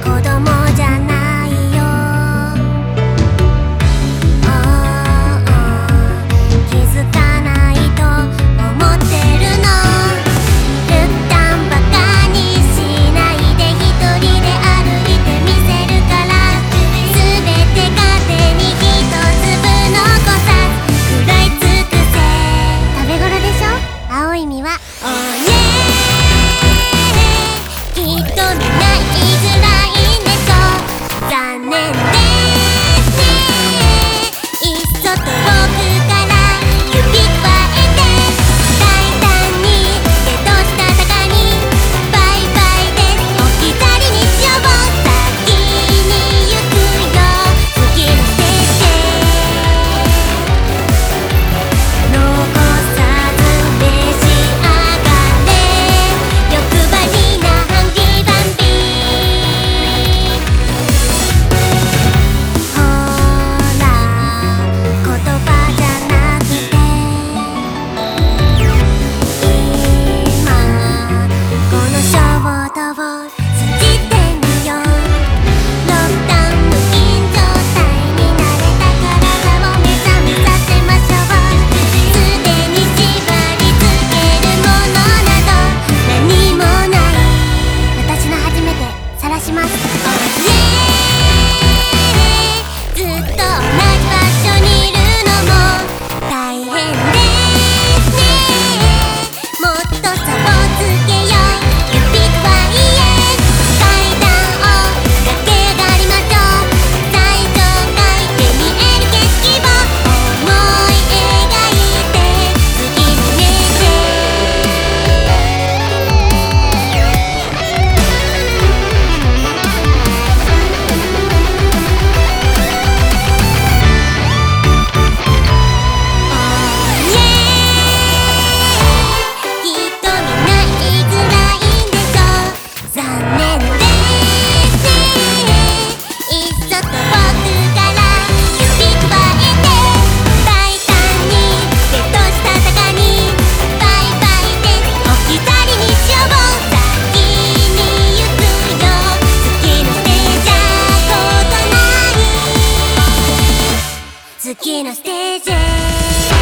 子供じゃないよ。気づかないと思ってるの。ルッタンバカにしないで、一人で歩いてみせるから。全て勝手に一粒残さず食らいつくぜ。食べ頃でしょ青い実は。おねきっとみんな言いづらいんでしょ。残念ですね。いっそと僕から指くわえて、大胆に手としたたかにバイバイです置き去りにしよう。先に行くよ次のステージへ。残さず召し上がれ。欲張りなハンディバンビー。ほら言葉じゃなくて、今この衝動を信じてみよう。ロックダウン無菌状態に慣れた体を目覚めさせましょう。すでに縛り付けるものなど何もない。私の初めて晒します。ずっと同じ場所にいるのも大変ですね。もっと差をつけよう。指くわえ階段を駆け上がりましょう。最上階で見える景色を思い描いて次のイメージ。きっとみんな言いづらいんでしょ。残念ですね。いっそと僕から指くわえて、大胆に手としたたかにバイバイです置き去りにしよう。先に行くよ次のステージじゃことない。次のステージへ。